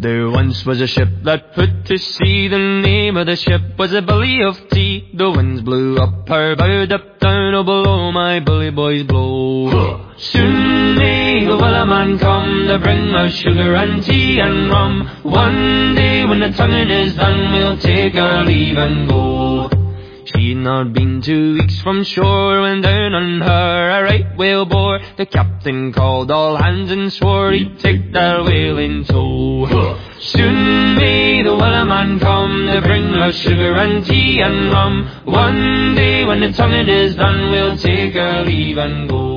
There once was a ship that put to sea. The name of the ship was a Billy of Tea. The winds blew up her bow, up down, oh below my bully boys blow. Soon may the Wellerman come to bring us sugar and tea and rum. One day when the tonguing is done, we'll take our leave and go. She'd not been 2 weeks from shore when down on her a right whale bore. The captain called all hands and swore he'd take that whale in tow. Soon may the Wellerman come to bring us sugar and tea and rum. One day when the tonguing is done, we'll take our leave and go.